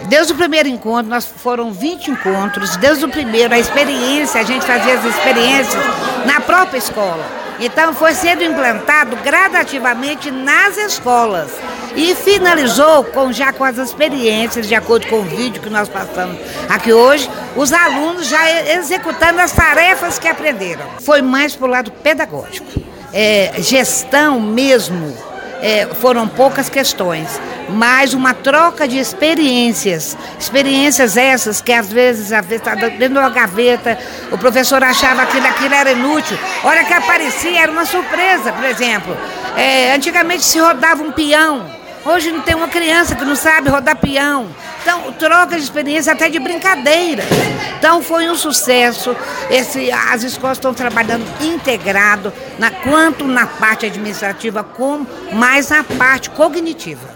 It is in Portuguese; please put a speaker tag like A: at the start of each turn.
A: Desde o primeiro encontro, foram 20 encontros, desde o primeiro, a experiência, a gente fazia as experiências na própria escola. Então foi sendo implantado gradativamente nas escolas e finalizou já com as experiências, de acordo com o vídeo que nós passamos aqui hoje, os alunos já executando as tarefas que aprenderam. Foi mais para o lado pedagógico. Gestão mesmo, foram poucas questões, mas uma troca de experiências essas que às vezes está dentro de uma gaveta, o professor achava que aquilo era inútil, a hora que aparecia era uma surpresa. Por exemplo, antigamente se rodava um peão, hoje não tem uma criança que não sabe rodar peão. Então, troca de experiência até de brincadeira. Então, foi um sucesso. As escolas estão trabalhando integrado, quanto na parte administrativa, como mais na parte cognitiva.